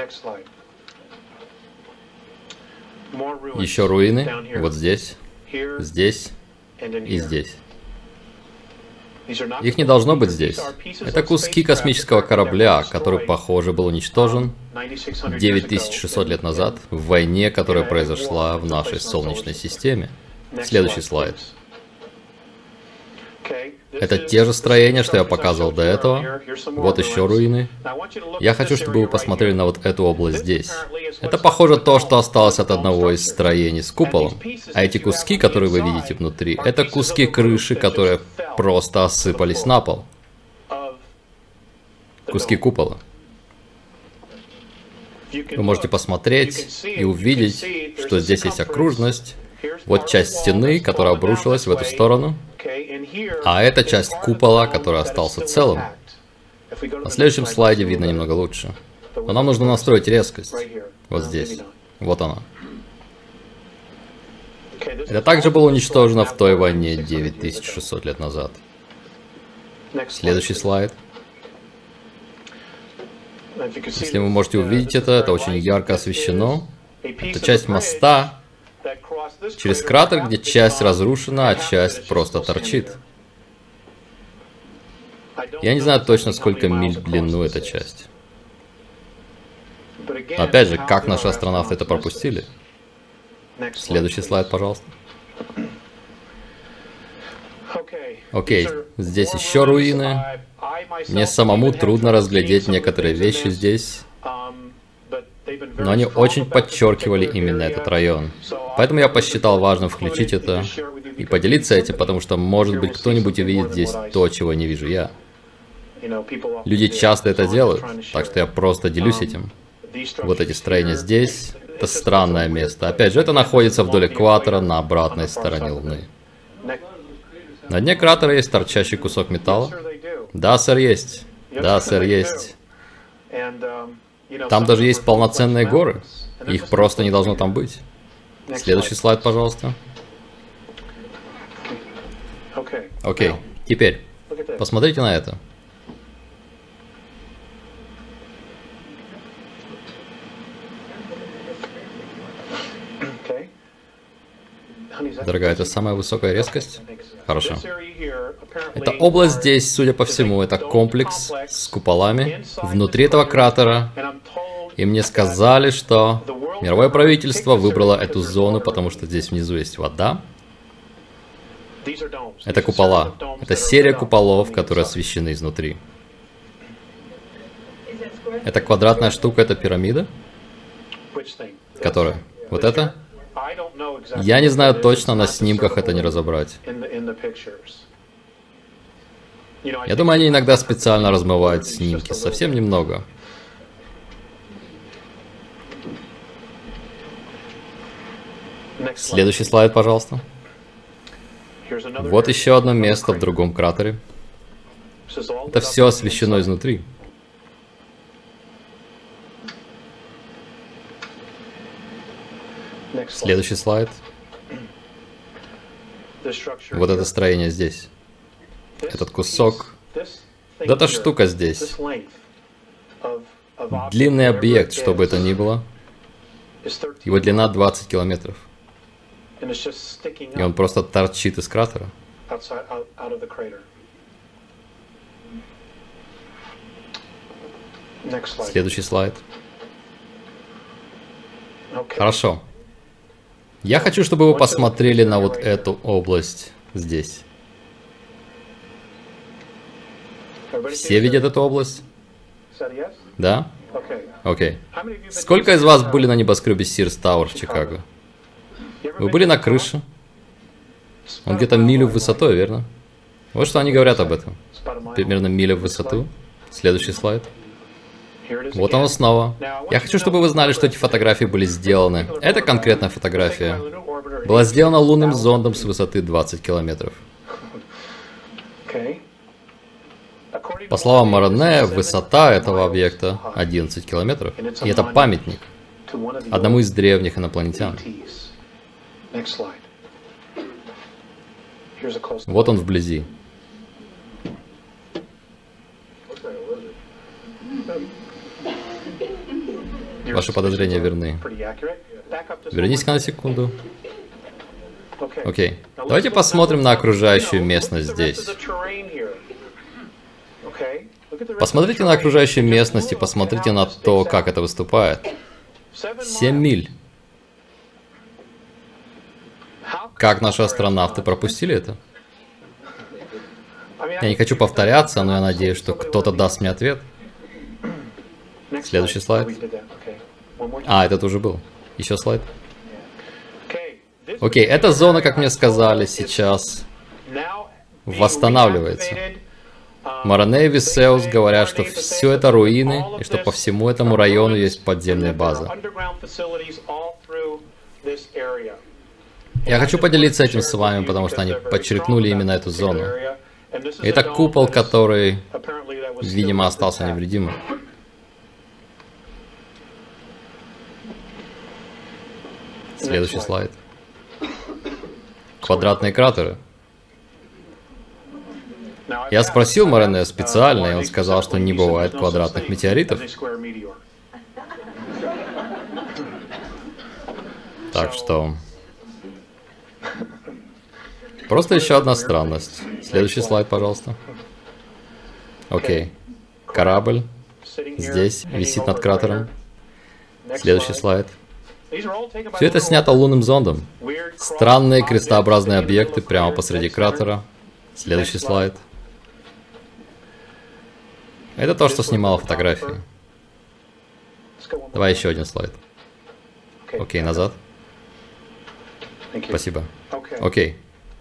Еще руины вот здесь, здесь и здесь. Их не должно быть здесь. Это куски космического корабля, который, похоже, был уничтожен 9600 лет назад в войне, которая произошла в нашей Солнечной системе. Следующий слайд. Это те же строения, что я показывал до этого. Вот еще руины. Я хочу, чтобы вы посмотрели на вот эту область здесь. Это похоже то, что осталось от одного из строений с куполом. А эти куски, которые вы видите внутри, это куски крыши, которые просто осыпались на пол. Куски купола. Вы можете посмотреть и увидеть, что здесь есть окружность. Вот часть стены, которая обрушилась в эту сторону. А это часть купола, который остался целым. На следующем слайде видно немного лучше. Но нам нужно настроить резкость. Вот здесь. Вот она. Это также было уничтожено в той войне 9600 лет назад. Следующий слайд. Если вы можете увидеть это очень ярко освещено. Это часть моста через кратер, где часть разрушена, а часть просто торчит. Я не знаю точно, сколько миль в длину эта часть. Но опять же, как наши астронавты это пропустили? Следующий слайд, пожалуйста. Окей, здесь еще руины. Мне самому трудно разглядеть некоторые вещи здесь. Но они очень подчеркивали именно этот район. Поэтому я посчитал важным включить это и поделиться этим, потому что, может быть, кто-нибудь увидит здесь то, чего не вижу я. Люди часто это делают, так что я просто делюсь этим. Вот эти строения здесь, это странное место. Опять же, это находится вдоль экватора на обратной стороне Луны. На дне кратера есть торчащий кусок металла. Да, сэр, есть. Да, сэр, есть. Там даже есть полноценные горы. Их просто не должно там быть. Следующий слайд, пожалуйста. Окей, теперь посмотрите на это. Дорогая, это самая высокая резкость? Хорошо. Эта область здесь, судя по всему, это комплекс с куполами внутри этого кратера. И мне сказали, что мировое правительство выбрало эту зону, потому что здесь внизу есть вода. Это купола. Это серия куполов, которые освещены изнутри. Это квадратная штука, это пирамида? Которая? Вот это? Я не знаю точно, на снимках это не разобрать. Я думаю, они иногда специально размывают снимки, совсем немного. Следующий слайд, пожалуйста. Вот еще одно место в другом кратере. Это все освещено изнутри. Следующий слайд. Вот это строение здесь. Этот кусок. Да эта штука здесь. Длинный объект, что бы это ни было. Его длина 20 километров. И он просто торчит из кратера. Следующий слайд. Хорошо. Я хочу, чтобы вы посмотрели на вот эту область здесь. Все видят эту область? Да? Окей. Сколько из вас были на небоскребе Sears Tower в Чикаго? Вы были на крыше? Он где-то милю в высоту, верно? Вот что они говорят об этом. Примерно миля в высоту. Следующий слайд. Вот оно снова. Я хочу, чтобы вы знали, что эти фотографии были сделаны. Эта конкретная фотография была сделана лунным зондом с высоты 20 километров. По словам Мароне, высота этого объекта 11 километров. И это памятник одному из древних инопланетян. Вот он вблизи. Ваши подозрения верны. Вернись-ка на секунду. Окей. Давайте посмотрим на окружающую местность здесь. Посмотрите на окружающую местность и посмотрите на то, как это выступает. 7 миль. Как наши астронавты пропустили это? Я не хочу повторяться, но я надеюсь, что кто-то даст мне ответ. Следующий слайд. А, этот уже был. Еще слайд. Окей, эта зона, как мне сказали, сейчас восстанавливается. Мараней и Висеус говорят, что все это руины, и что по всему этому району есть подземная база. Я хочу поделиться этим с вами, потому что они подчеркнули именно эту зону. Это купол, который, видимо, остался невредимым. Следующий слайд. Квадратные кратеры. Я спросил Маранея специально, и он сказал, что не бывает квадратных метеоритов. Так что... Просто еще одна странность. Следующий слайд, пожалуйста. Окей. Корабль здесь висит над кратером. Следующий слайд. Все это снято лунным зондом. Странные крестообразные объекты прямо посреди кратера. Следующий слайд. Это то, что снимало фотографии. Давай еще один слайд. Окей, назад. Спасибо. Окей.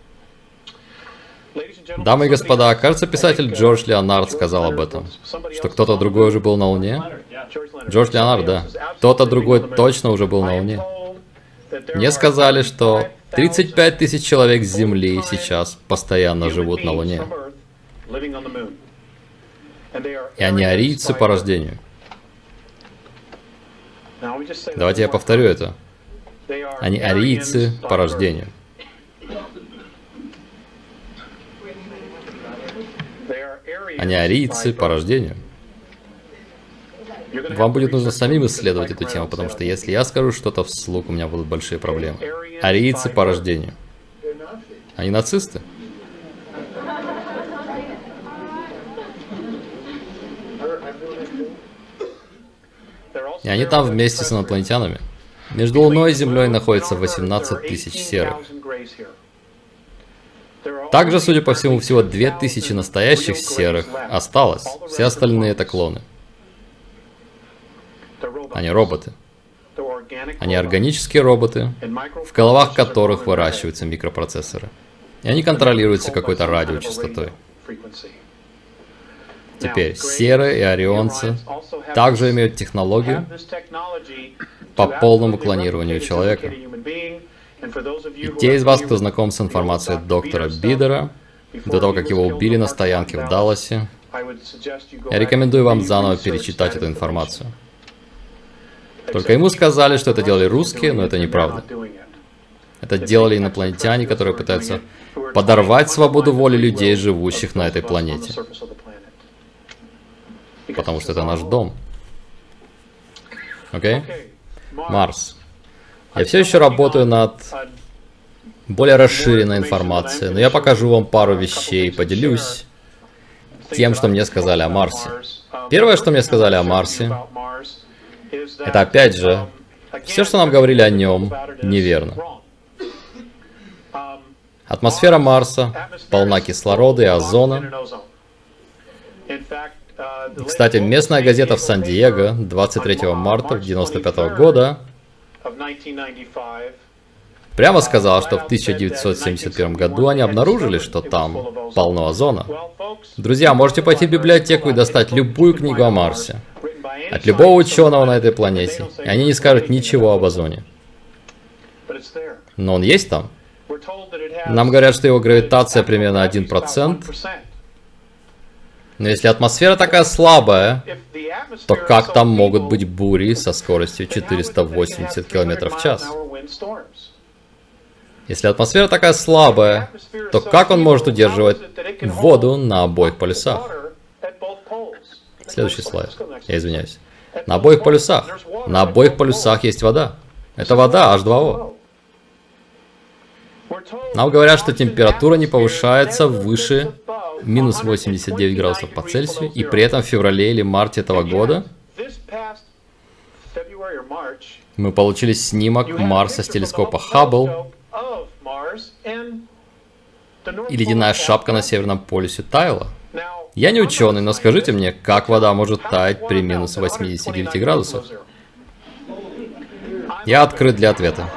Дамы и господа, кажется, писатель Джордж Леонард сказал об этом. Что кто-то другой уже был на Луне? Джордж Леонард, да. Кто-то другой точно уже был на Луне. Мне сказали, что 35 тысяч человек с Земли сейчас постоянно живут на Луне. И они арийцы по рождению. Давайте я повторю это. Они арийцы по рождению. Они арийцы по рождению. Вам будет нужно самим исследовать эту тему, потому что если я скажу что-то вслух, у меня будут большие проблемы. Арийцы по рождению. Они нацисты. И они там вместе с инопланетянами. Между Луной и Землей находится 18 тысяч серых. Также, судя по всему, всего 2000 настоящих серых осталось. Все остальные это клоны. Они роботы. Они органические роботы, в головах которых выращиваются микропроцессоры. И они контролируются какой-то радиочастотой. Теперь, серые и орионцы также имеют технологию по полному клонированию человека. И те из вас, кто знаком с информацией доктора Бидера, до того, как его убили на стоянке в Далласе, я рекомендую вам заново перечитать эту информацию. Только ему сказали, что это делали русские, но это неправда. Это делали инопланетяне, которые пытаются подорвать свободу воли людей, живущих на этой планете. Потому что это наш дом. Окей? Марс. Я все еще работаю над более расширенной информацией, но я покажу вам пару вещей, поделюсь тем, что мне сказали о Марсе. Первое, что мне сказали о Марсе, это опять же, все, что нам говорили о нем, неверно. Атмосфера Марса полна кислорода и озона. Кстати, местная газета в Сан-Диего 23 марта 1995 года прямо сказала, что в 1971 году они обнаружили, что там полно озона. Друзья, можете пойти в библиотеку и достать любую книгу о Марсе. От любого ученого на этой планете. И они не скажут ничего об озоне. Но он есть там. Нам говорят, что его гравитация примерно 1%. Но если атмосфера такая слабая, то как там могут быть бури со скоростью 480 км в час? Если атмосфера такая слабая, то как он может удерживать воду на обоих полюсах? Следующий слайд. Я извиняюсь. На обоих полюсах. На обоих полюсах есть вода. Это вода H2O. Нам говорят, что температура не повышается выше минус 89 градусов по Цельсию, и при этом в феврале или марте этого года мы получили снимок Марса с телескопа Хаббл, и ледяная шапка на Северном полюсе таяла. Я не ученый, но скажите мне, как вода может таять при минус 89 градусах? Я открыт для ответа.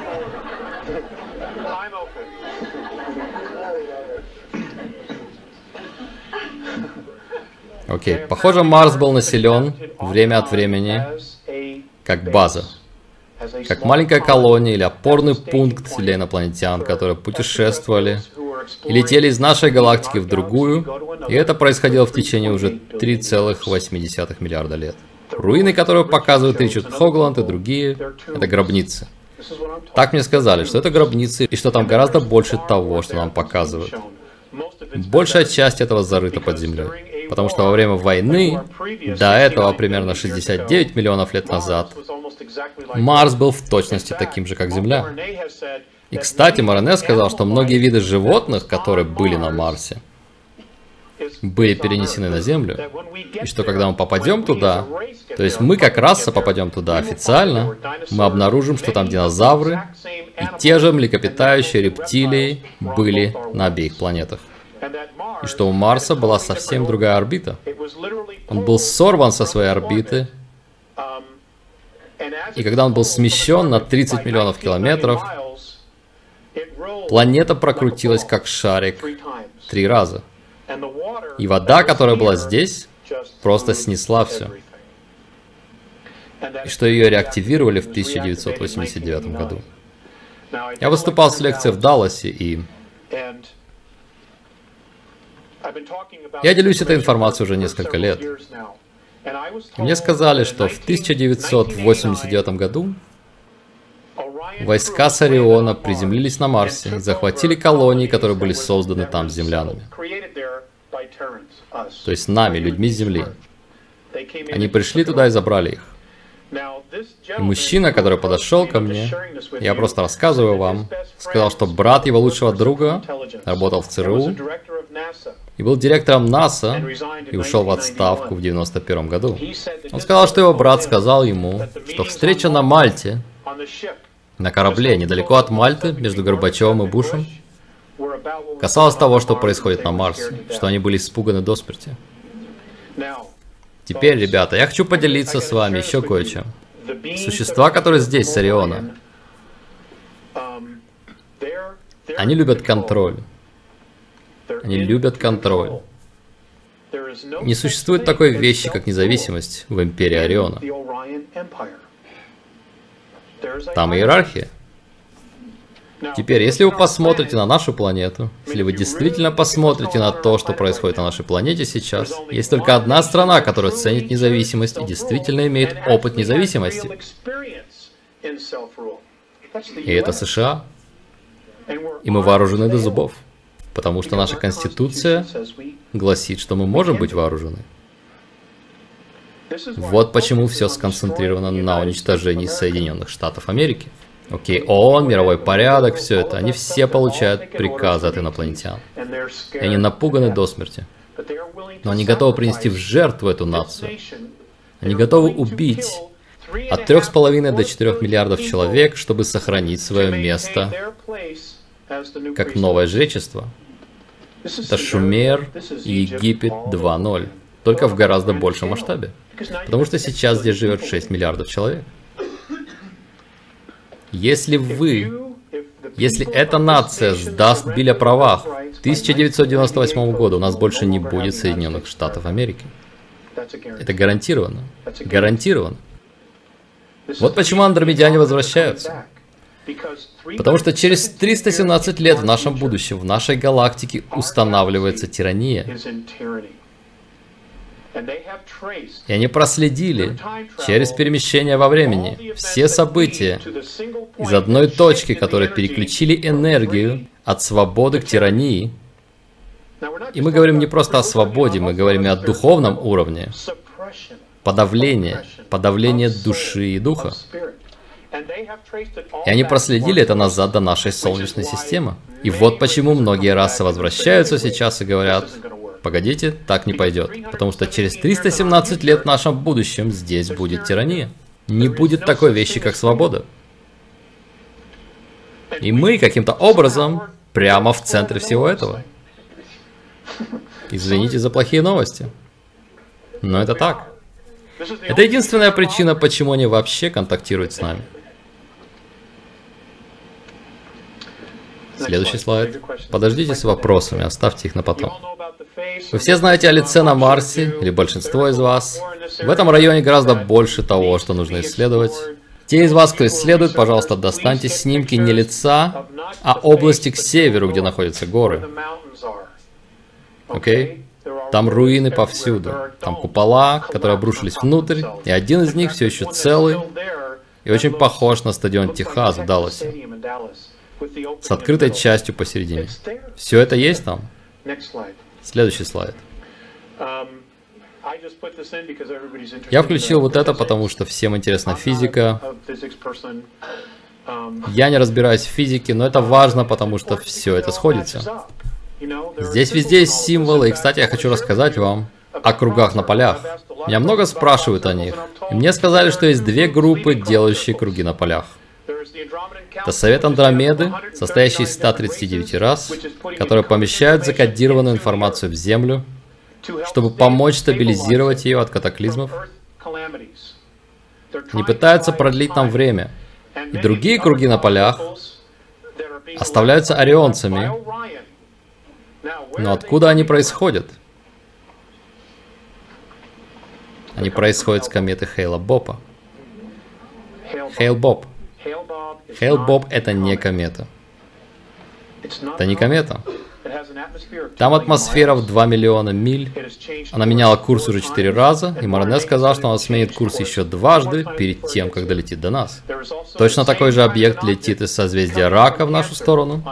Окей, похоже, Марс был населен время от времени как база. Как маленькая колония или опорный пункт для инопланетян, которые путешествовали и летели из нашей галактики в другую, и это происходило в течение уже 3,8 миллиарда лет. Руины, которые показывают Ричард Хогланд и другие, это гробницы. Так мне сказали, что это гробницы, и что там гораздо больше того, что нам показывают. Большая часть этого зарыта под землей, потому что во время войны, до этого примерно 69 миллионов лет назад, Марс был в точности таким же, как Земля. И, кстати, Морене сказал, что многие виды животных, которые были на Марсе, были перенесены на Землю, и что когда мы попадем туда, то есть мы как раса попадем туда официально, мы обнаружим, что там динозавры и те же млекопитающие рептилии были на обеих планетах. И что у Марса была совсем другая орбита. Он был сорван со своей орбиты, и когда он был смещен на 30 миллионов километров, планета прокрутилась как шарик 3 раза. И вода, которая была здесь, просто снесла все. И что ее реактивировали в 1989 году. Я выступал с лекцией в Далласе, и я делюсь этой информацией уже несколько лет. Мне сказали, что в 1989 году войска с Ориона приземлились на Марсе и захватили колонии, которые были созданы там землянами. То есть нами, людьми с Земли. Они пришли туда и забрали их. И мужчина, который подошел ко мне, я просто рассказываю вам, сказал, что брат его лучшего друга работал в ЦРУ и был директором НАСА и ушел в отставку в 1991 году. Он сказал, что его брат сказал ему, что встреча на Мальте, на корабле недалеко от Мальты, между Горбачевым и Бушем, касалось того, что происходит на Марсе, что они были испуганы до смерти. Теперь, ребята, я хочу поделиться с вами еще кое-чем. Существа, которые здесь, с Ориона, они любят контроль. Они любят контроль. Не существует такой вещи, как независимость в Империи Ориона. Там иерархия. Теперь, если вы посмотрите на нашу планету, если вы действительно посмотрите на то, что происходит на нашей планете сейчас, есть только одна страна, которая ценит независимость и действительно имеет опыт независимости. И это США. И мы вооружены до зубов, потому что наша Конституция гласит, что мы можем быть вооружены. Вот почему все сконцентрировано на уничтожении Соединенных Штатов Америки. Окей, ООН, мировой порядок, все это. Они все получают приказы от инопланетян. И они напуганы до смерти. Но они готовы принести в жертву эту нацию. Они готовы убить от 3,5 до 4 миллиардов человек, чтобы сохранить свое место как новое жречество. Это Шумер и Египет 2.0. Только в гораздо большем масштабе. Потому что сейчас здесь живет 6 миллиардов человек. Если эта нация сдаст Биль о правах в 1998 году, у нас больше не будет Соединенных Штатов Америки. Это гарантированно. Гарантированно. Вот почему андромедяне возвращаются. Потому что через 317 лет в нашем будущем, в нашей галактике устанавливается тирания. И они проследили через перемещение во времени все события из одной точки, которые переключили энергию от свободы к тирании. И мы говорим не просто о свободе, мы говорим и о духовном уровне. подавление души и духа. И они проследили это назад до нашей Солнечной системы. И вот почему многие расы возвращаются сейчас и говорят: погодите, так не пойдет, потому что через 317 лет в нашем будущем здесь будет тирания. Не будет такой вещи, как свобода. И мы каким-то образом прямо в центре всего этого. Извините за плохие новости, но это так. Это единственная причина, почему они вообще контактируют с нами. Следующий слайд. Подождите с вопросами, оставьте их на потом. Вы все знаете о лице на Марсе, или большинство из вас. В этом районе гораздо больше того, что нужно исследовать. Те из вас, кто исследует, пожалуйста, достаньте снимки не лица, а области к северу, где находятся горы. Окей? Там руины повсюду. Там купола, которые обрушились внутрь, и один из них все еще целый и очень похож на стадион Техас в Далласе, с открытой частью посередине. Все это есть там? Следующий слайд. Я включил вот это, потому что всем интересна физика. Я не разбираюсь в физике, но это важно, потому что все это сходится. Здесь везде есть символы, и, кстати, я хочу рассказать вам о кругах на полях. Меня много спрашивают о них, и мне сказали, что есть две группы, делающие круги на полях. Это Совет Андромеды, состоящий из 139 рас, которые помещают закодированную информацию в Землю, чтобы помочь стабилизировать ее от катаклизмов. Они пытаются продлить нам время. И другие круги на полях оставляются орионцами. Но откуда они происходят? Они происходят с кометы Хейла-Бопа. Хейл-Боп. Хейл-Боп — это не комета. Это не комета. Там атмосфера в 2 миллиона миль. Она меняла курс уже 4 раза, и Марне сказал, что она сменит курс еще дважды перед тем, как долетит до нас. Точно такой же объект летит из созвездия Рака в нашу сторону.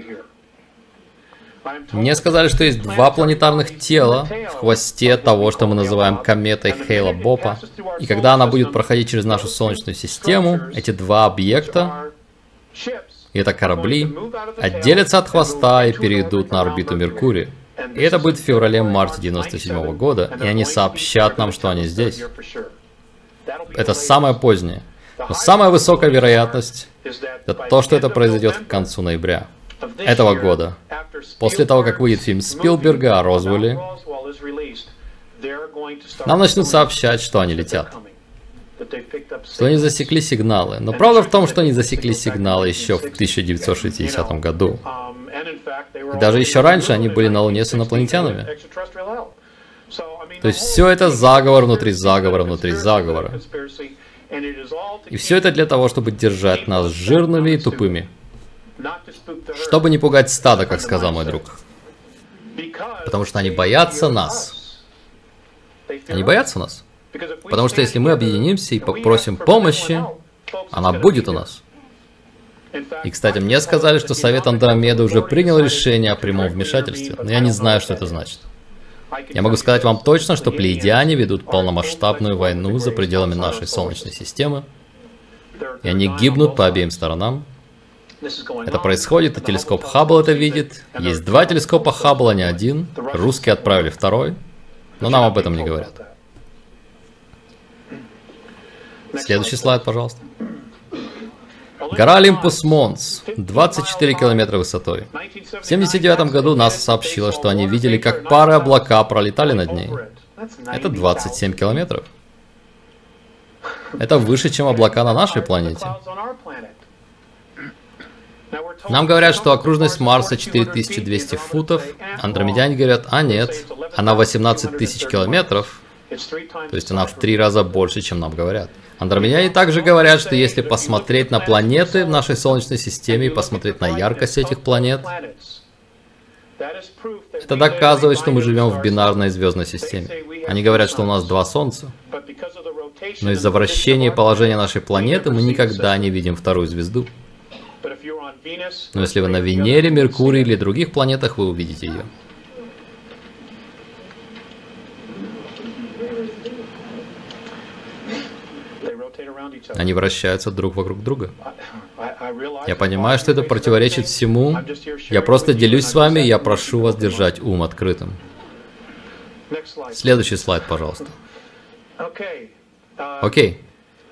Мне сказали, что есть два планетарных тела в хвосте того, что мы называем кометой Хейла-Бопа. И когда она будет проходить через нашу Солнечную систему, эти два объекта, и это корабли, отделятся от хвоста и перейдут на орбиту Меркурия. И это будет в феврале-марте 97 года, и они сообщат нам, что они здесь. Это самое позднее. Но самая высокая вероятность — это то, что это произойдет к концу ноября этого года. После того, как выйдет фильм Спилберга о Розвелле, нам начнут сообщать, что они летят. Что они засекли сигналы. Но правда в том, что они засекли сигналы еще в 1960 году. И даже еще раньше они были на Луне с инопланетянами. То есть все это заговор внутри заговора внутри заговора. И все это для того, чтобы держать нас жирными и тупыми. Чтобы не пугать стадо, как сказал мой друг. Потому что они боятся нас. Они боятся нас. Потому что если мы объединимся и попросим помощи, она будет у нас. И, кстати, мне сказали, что Совет Андромеды уже принял решение о прямом вмешательстве, но я не знаю, что это значит. Я могу сказать вам точно, что плеядиане ведут полномасштабную войну за пределами нашей Солнечной системы, и они гибнут по обеим сторонам. Это происходит, и телескоп Хаббл это видит. Есть два телескопа Хаббл, а не один. Русские отправили второй, но нам об этом не говорят. Следующий слайд, пожалуйста. Гора Олимпус Монс, 24 километра высотой. В 1979 году НАСА сообщила, что они видели, как пары облака пролетали над ней. Это 27 километров. Это выше, чем облака на нашей планете. Нам говорят, что окружность Марса 4200 футов. Андромедяне говорят, а нет, она 18 тысяч километров. То есть она в 3 раза больше, чем нам говорят. Андромедяне также говорят, что если посмотреть на планеты в нашей Солнечной системе и посмотреть на яркость этих планет, это доказывает, что мы живем в бинарной звездной системе. Они говорят, что у нас 2 Солнца. Но из-за вращения положения нашей планеты мы никогда не видим вторую звезду. Но если вы на Венере, Меркурии или других планетах, вы увидите ее. Они вращаются друг вокруг друга. Я понимаю, что это противоречит всему. Я просто делюсь с вами, и я прошу вас держать ум открытым. Следующий слайд, пожалуйста. Окей.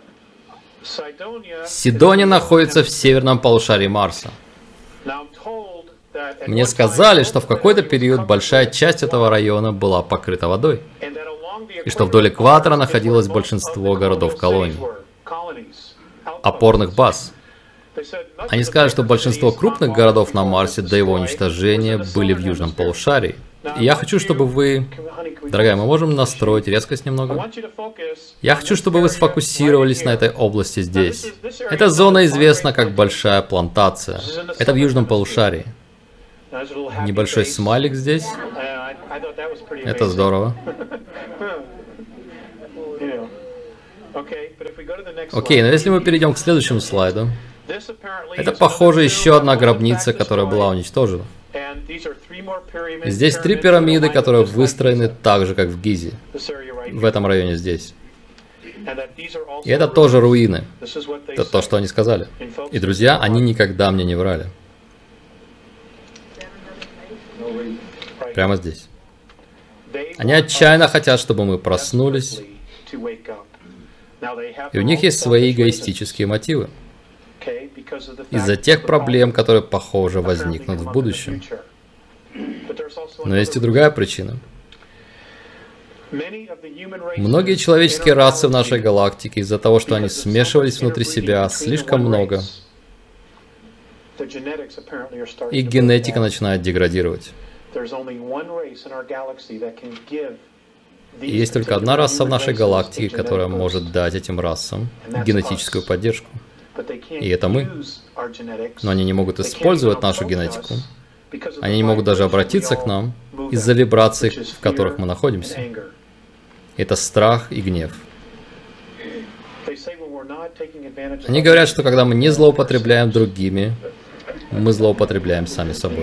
Сидония находится в северном полушарии Марса. Мне сказали, что в какой-то период большая часть этого района была покрыта водой, и что вдоль экватора находилось большинство городов-колоний, опорных баз. Они сказали, что большинство крупных городов на Марсе до его уничтожения были в южном полушарии. И я хочу, чтобы вы... Дорогая, мы можем настроить резкость немного? Я хочу, чтобы вы сфокусировались на этой области здесь. Эта зона известна как Большая плантация. Это в южном полушарии. Небольшой смайлик здесь. Это здорово. Окей, но если мы перейдем к следующему слайду, это, похоже, еще одна гробница, которая была уничтожена. Здесь 3 пирамиды, которые выстроены так же, как в Гизе, в этом районе здесь. И это тоже руины. Это то, что они сказали. И, друзья, они никогда мне не врали. Прямо здесь. Они отчаянно хотят, чтобы мы проснулись. И у них есть свои эгоистические мотивы. Из-за тех проблем, которые, похоже, возникнут в будущем. Но есть и другая причина. Многие человеческие расы в нашей галактике, из-за того, что они смешивались внутри себя слишком много, их генетика начинает деградировать. И есть только одна раса в нашей галактике, которая может дать этим расам генетическую поддержку. И это мы. Но они не могут использовать нашу генетику. Они не могут даже обратиться к нам из-за вибраций, в которых мы находимся. Это страх и гнев. Они говорят, что когда мы не злоупотребляем другими, мы злоупотребляем сами собой.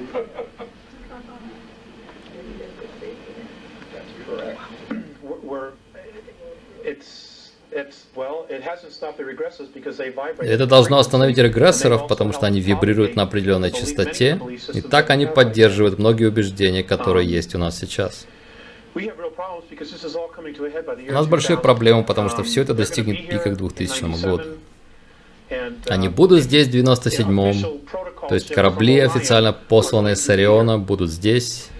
Это должно остановить регрессоров, потому что они вибрируют на определенной частоте, и так они поддерживают многие убеждения, которые есть у нас сейчас. У нас большие проблемы, потому что все это достигнет пика к 2000 году. Они будут здесь в 97-м, то есть корабли, официально посланные с Ориона, будут здесь.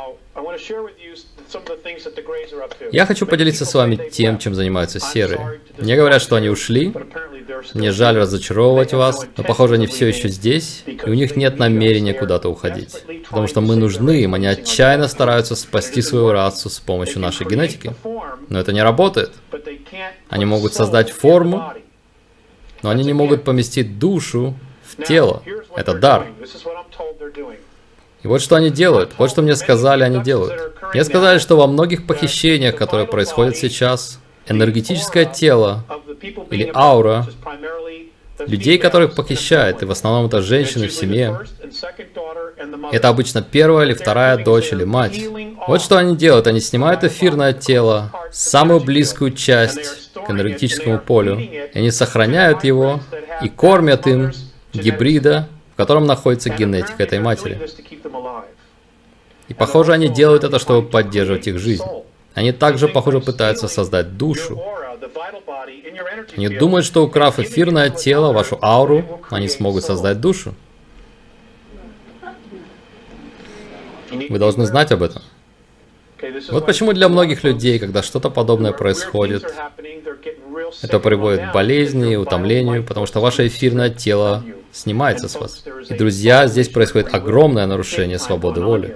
Я хочу поделиться с вами тем, чем занимаются серые. Мне говорят, что они ушли. Мне жаль разочаровывать вас, но, похоже, они все еще здесь, и у них нет намерения куда-то уходить. Потому что мы нужны им, они отчаянно стараются спасти свою расу с помощью нашей генетики. Но это не работает. Они могут создать форму, но они не могут поместить душу в тело. Это дар. И вот что они делают, вот что мне сказали, они делают. Мне сказали, что во многих похищениях, которые происходят сейчас, энергетическое тело или аура людей, которых похищают, и в основном это женщины в семье, это обычно первая или вторая дочь или мать. Вот что они делают, они снимают эфирное тело, самую близкую часть к энергетическому полю, и они сохраняют его и кормят им гибрида, в котором находится генетика этой матери. И, похоже, они делают это, чтобы поддерживать их жизнь. Они также, похоже, пытаются создать душу. Они думают, что, украв эфирное тело, вашу ауру, они смогут создать душу. Вы должны знать об этом. Вот почему для многих людей, когда что-то подобное происходит, это приводит к болезни и утомлению, потому что ваше эфирное тело снимается с вас. И, друзья, здесь происходит огромное нарушение свободы воли.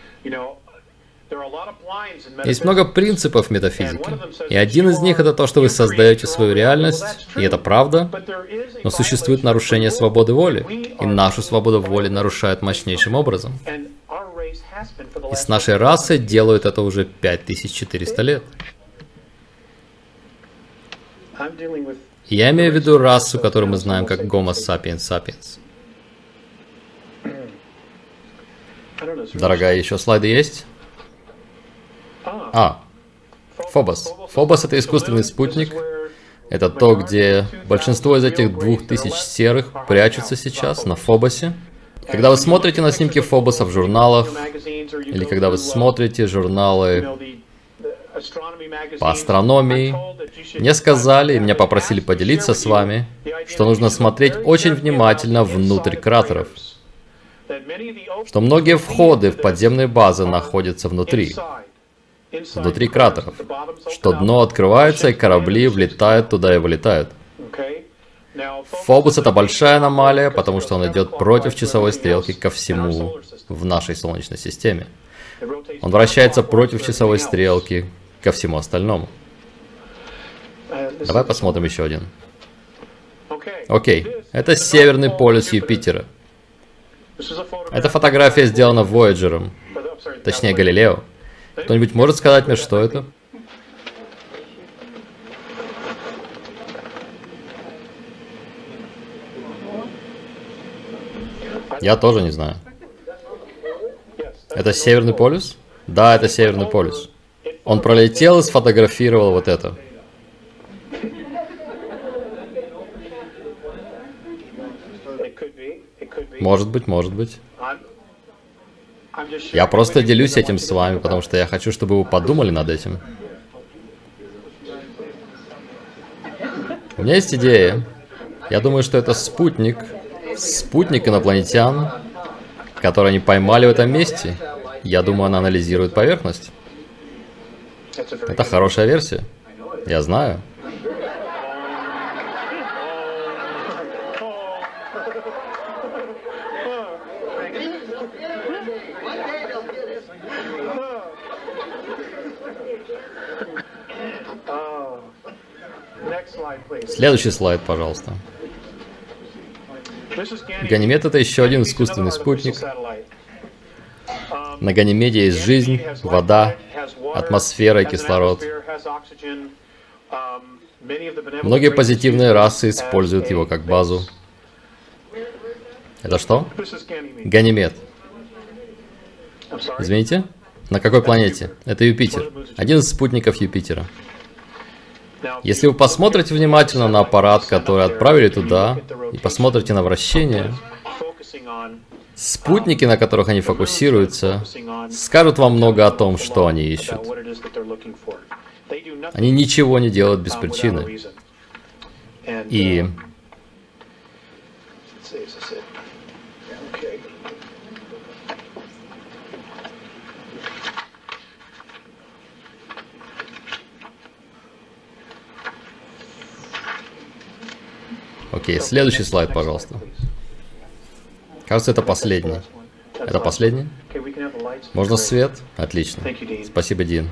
Есть много принципов метафизики, и один из них это то, что вы создаете свою реальность, и это правда, но существует нарушение свободы воли, и нашу свободу воли нарушают мощнейшим образом. И с нашей расой делают это уже 5400 лет. Я имею в виду расу, которую мы знаем как Homo sapiens sapiens. Дорогая, еще слайды есть? Фобос. Фобос — это искусственный спутник. это то, где большинство из этих 2000 серых прячутся сейчас на Фобосе. Когда вы смотрите на снимки Фобоса в журналах, или когда вы смотрите журналы по астрономии, мне сказали и меня попросили поделиться с вами, что нужно смотреть очень внимательно внутрь кратеров. Что многие входы в подземные базы находятся внутри кратеров. Что дно открывается и корабли влетают туда и вылетают. Фобос — это большая аномалия, потому что он идет против часовой стрелки ко всему в нашей Солнечной системе. Он вращается против часовой стрелки ко всему остальному. Давай посмотрим еще один. Окей, это северный полюс Юпитера. Эта фотография сделана Voyager'ом, точнее Галилео. Кто-нибудь может сказать мне, что это? Я тоже не знаю. Это Северный полюс? Да, это Северный полюс. Он пролетел и сфотографировал вот это. Может быть, может быть. Я просто делюсь этим с вами, потому что я хочу, чтобы вы подумали над этим. У меня есть идея. Я думаю, что это спутник. Спутник инопланетян, который они поймали в этом месте. Я думаю, она анализирует поверхность. Это хорошая версия. Я знаю. Следующий слайд, пожалуйста. Ганимед — это еще один искусственный спутник. На Ганимеде есть жизнь, вода, атмосфера и кислород. Многие позитивные расы используют его как базу. Это что? Ганимед. Извините? На какой планете? Это Юпитер. Один из спутников Юпитера. Если вы посмотрите внимательно на аппарат, который отправили туда, и посмотрите на вращение, спутники, на которых они фокусируются, скажут вам много о том, что они ищут. Они ничего не делают без причины. И окей, следующий слайд, пожалуйста. Кажется, это последний. Это последний? Можно свет? Отлично. Спасибо, Дин.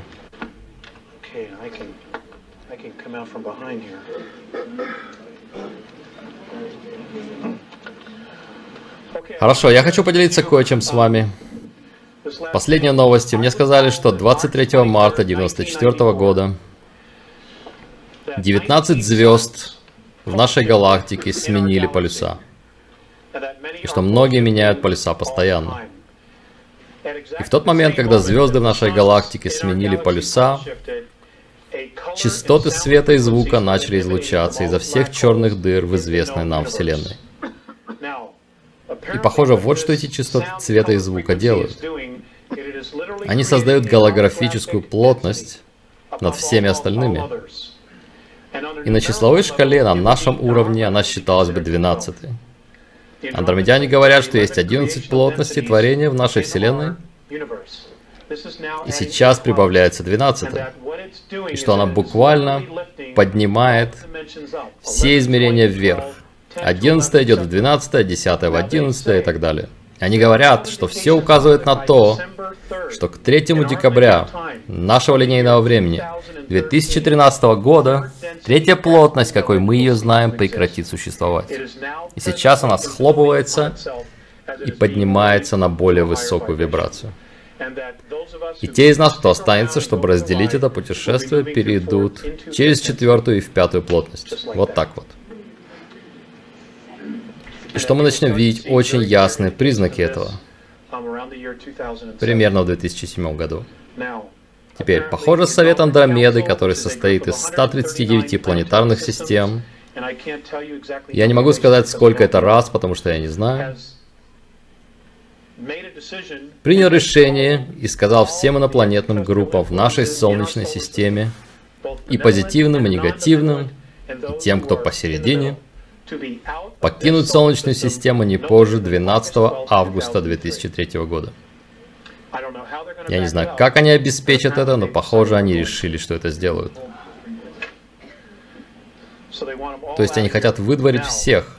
Хорошо, я хочу поделиться кое-чем с вами. Последние новости. Мне сказали, что 23 марта 1994 года 19 звезд в нашей галактике сменили полюса. И что многие меняют полюса постоянно. И в тот момент, когда звезды в нашей галактике сменили полюса, частоты света и звука начали излучаться изо всех черных дыр в известной нам Вселенной. И похоже, вот что эти частоты цвета и звука делают. Они создают голографическую плотность над всеми остальными. И на числовой шкале, на нашем уровне, она считалась бы 12-й. Андромедяне говорят, что есть 11 плотностей творения в нашей Вселенной, и сейчас прибавляется 12-я. И что она буквально поднимает все измерения вверх. 11 идет в 12, 10 в 11 и так далее. Они говорят, что все указывает на то, что к 3 декабря нашего линейного времени 2013 года третья плотность, какой мы ее знаем, прекратит существовать. И сейчас она схлопывается и поднимается на более высокую вибрацию. И те из нас, кто останется, чтобы разделить это путешествие, перейдут через 4-ю и в 5-ю плотность. Вот так вот. И что мы начнем видеть очень ясные признаки этого. Примерно в 2007 году. Теперь, похоже, Совет Андромеды, который состоит из 139 планетарных систем, я не могу сказать, сколько это раз, потому что я не знаю, принял решение и сказал всем инопланетным группам в нашей Солнечной системе, и позитивным, и негативным, и тем, кто посередине, покинуть Солнечную систему не позже 12 августа 2003 года. Я не знаю, как они обеспечат это, но похоже, они решили, что это сделают. То есть они хотят выдворить всех.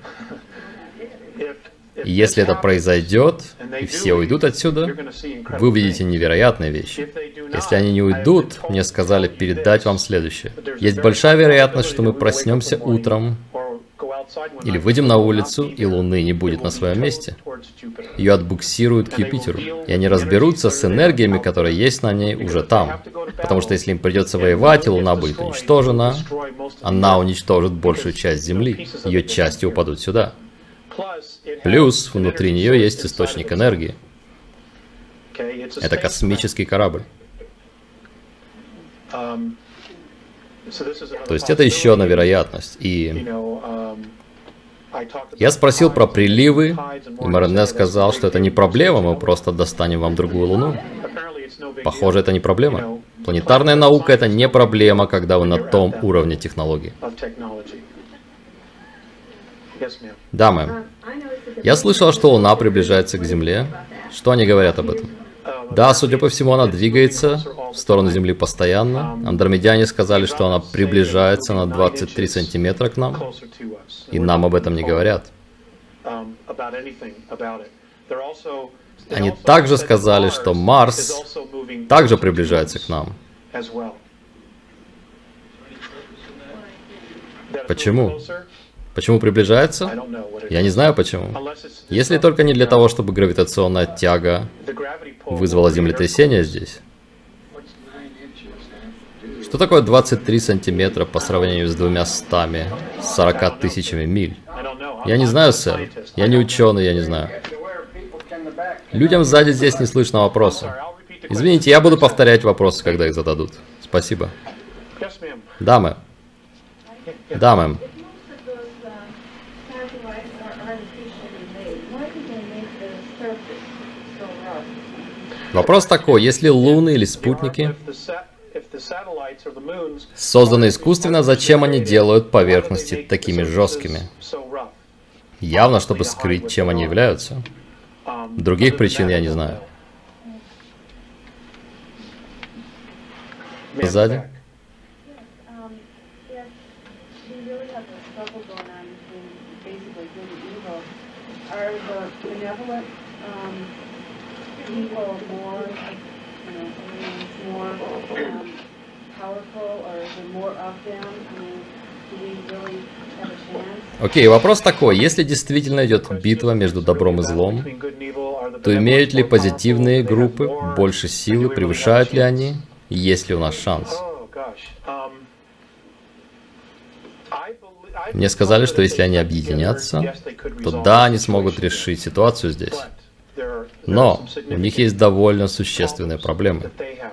И если это произойдет, и все уйдут отсюда, вы увидите невероятные вещи. Если они не уйдут, мне сказали передать вам следующее. Есть большая вероятность, что мы проснемся утром, или выйдем на улицу, и Луны не будет на своем месте. Ее отбуксируют к Юпитеру, и они разберутся с энергиями, которые есть на ней уже там. Потому что если им придется воевать, и Луна будет уничтожена, она уничтожит большую часть Земли. Ее части упадут сюда. Плюс, внутри нее есть источник энергии. Это космический корабль. То есть это еще одна вероятность. И я спросил про приливы, и Моренне сказал, что это не проблема, мы просто достанем вам другую Луну. Похоже, это не проблема. Планетарная наука — это не проблема, когда вы на том уровне технологий. Да, мэм. Я слышал, что Луна приближается к Земле. Что они говорят об этом? Да, судя по всему, она двигается в сторону Земли постоянно. Андромедяне сказали, что она приближается на 23 сантиметра к нам. И нам об этом не говорят. Они также сказали, что Марс также приближается к нам. Почему? Почему приближается? Я не знаю почему. Если только не для того, чтобы гравитационная тяга вызвала землетрясение здесь. Что такое 23 сантиметра по сравнению с 240 тысячами миль? Я не знаю, сэр. Я не ученый, я не знаю. Людям сзади здесь не слышно вопросы. Извините, я буду повторять вопросы, когда их зададут. Спасибо. Да, мэм. Да, мэм. Вопрос такой, если луны или спутники созданы искусственно, зачем они делают поверхности такими жесткими? Явно, чтобы скрыть, чем они являются. Других причин я не знаю. Сзади. Окей, вопрос такой, если действительно идет битва между добром и злом, то имеют ли позитивные группы больше силы, превышают ли они, есть ли у нас шанс? Мне сказали, что если они объединятся, то да, они смогут решить ситуацию здесь. Но у них есть довольно существенные проблемы.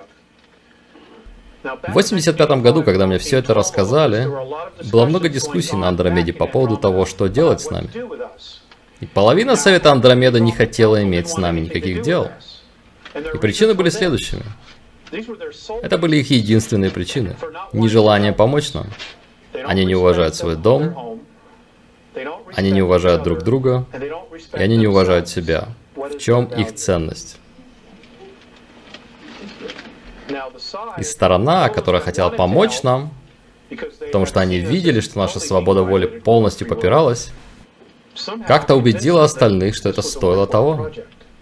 В 1985 году, когда мне все это рассказали, было много дискуссий на Андромеде по поводу того, что делать с нами. И половина Совета Андромеда не хотела иметь с нами никаких дел. И причины были следующими. Это были их единственные причины. Нежелание помочь нам. Они не уважают свой дом, они не уважают друг друга, и они не уважают себя. В чем их ценность? И сторона, которая хотела помочь нам, потому что они видели, что наша свобода воли полностью попиралась, как-то убедила остальных, что это стоило того.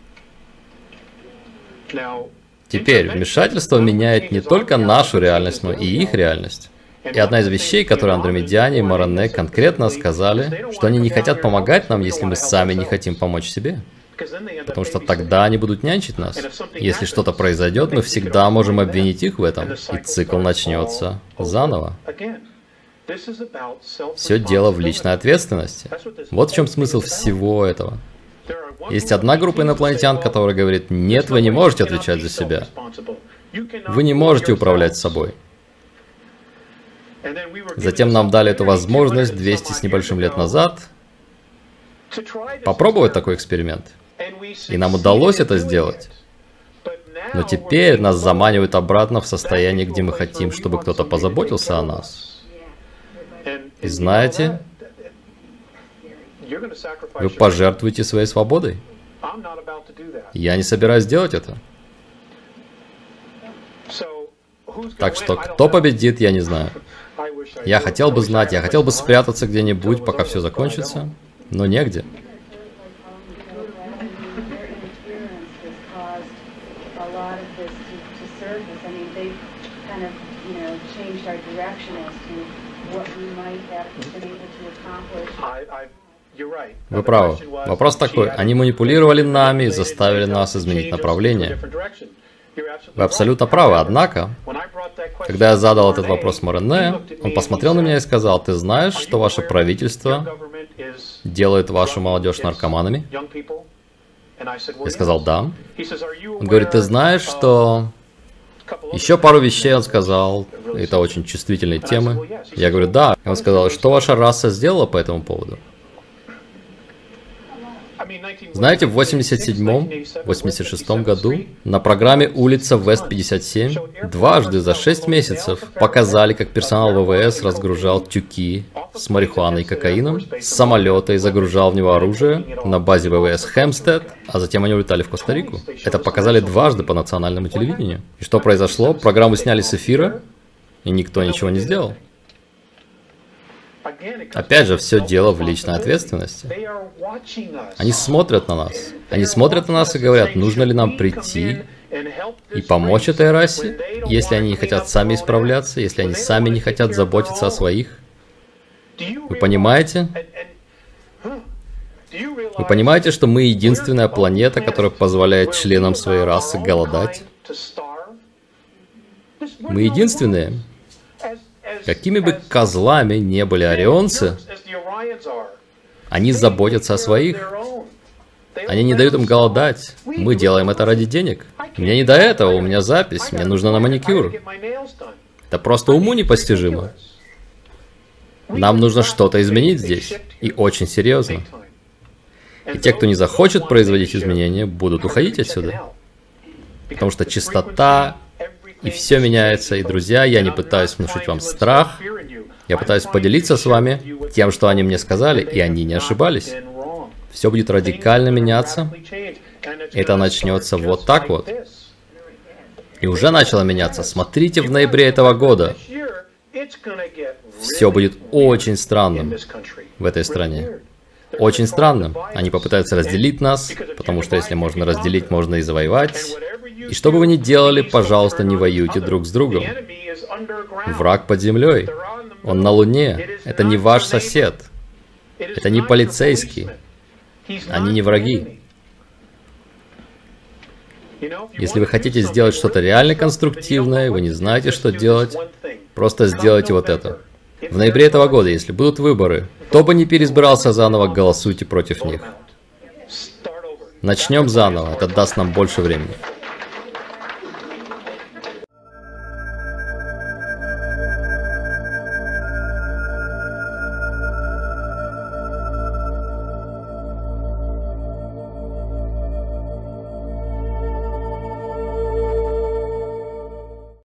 Теперь вмешательство меняет не только нашу реальность, но и их реальность. И одна из вещей, которые андромедяне и Моренне конкретно сказали, что они не хотят помогать нам, если мы сами не хотим помочь себе. Потому что тогда они будут нянчить нас. Если что-то произойдет, мы всегда можем обвинить их в этом, и цикл начнется заново. Все дело в личной ответственности. Вот в чем смысл всего этого. Есть одна группа инопланетян, которая говорит, нет, вы не можете отвечать за себя. Вы не можете управлять собой. Затем нам дали эту возможность 200 с небольшим лет назад попробовать такой эксперимент. И нам удалось это сделать. Но теперь нас заманивают обратно в состояние, где мы хотим, чтобы кто-то позаботился о нас. И знаете, вы пожертвуете своей свободой. Я не собираюсь делать это. Так что, кто победит, я не знаю. Я хотел бы знать, я хотел бы спрятаться где-нибудь, пока все закончится, но негде. Вы правы. Вопрос такой, они манипулировали нами и заставили нас изменить направление. Вы абсолютно правы, однако, когда я задал этот вопрос Морене, он посмотрел на меня и сказал: ты знаешь, что ваше правительство делает вашу молодежь наркоманами? Я сказал: да. Он говорит: ты знаешь, что... Еще пару вещей он сказал, это очень чувствительные темы. Я говорю: да. И он сказал: что ваша раса сделала по этому поводу? Знаете, в 87-86 году на программе «Улица Вест-57» дважды за 6 месяцев показали, как персонал ВВС разгружал тюки с марихуаной и кокаином с самолета и загружал в него оружие на базе ВВС Хэмпстед, а затем они улетали в Коста-Рику. Это показали дважды по национальному телевидению. И что произошло? Программу сняли с эфира, и никто ничего не сделал. Опять же, все дело в личной ответственности. Они смотрят на нас. Они смотрят на нас и говорят: нужно ли нам прийти и помочь этой расе, если они не хотят сами исправляться, если они сами не хотят заботиться о своих. Вы понимаете? Вы понимаете, что мы единственная планета, которая позволяет членам своей расы голодать? Мы единственные. Какими бы козлами не были орионцы, они заботятся о своих. Они не дают им голодать. Мы делаем это ради денег. Мне не до этого, у меня запись, мне нужно на маникюр. Это просто уму непостижимо. Нам нужно что-то изменить здесь. И очень серьезно. И те, кто не захочет производить изменения, будут уходить отсюда. Потому что чистота... И все меняется, и, друзья, я не пытаюсь внушить вам страх, я пытаюсь поделиться с вами тем, что они мне сказали, и они не ошибались. Все будет радикально меняться, это начнется вот так вот. И уже начало меняться. Смотрите в ноябре этого года. Все будет очень странным в этой стране. Очень странным. Они попытаются разделить нас, потому что если можно разделить, можно и завоевать. И что бы вы ни делали, пожалуйста, не воюйте друг с другом. Враг под землей. Он на Луне. Это не ваш сосед. Это не полицейский. Они не враги. Если вы хотите сделать что-то реально конструктивное, вы не знаете, что делать, просто сделайте вот это. В ноябре этого года, если будут выборы, кто бы не переизбирался заново, голосуйте против них. Начнем заново, это даст нам больше времени.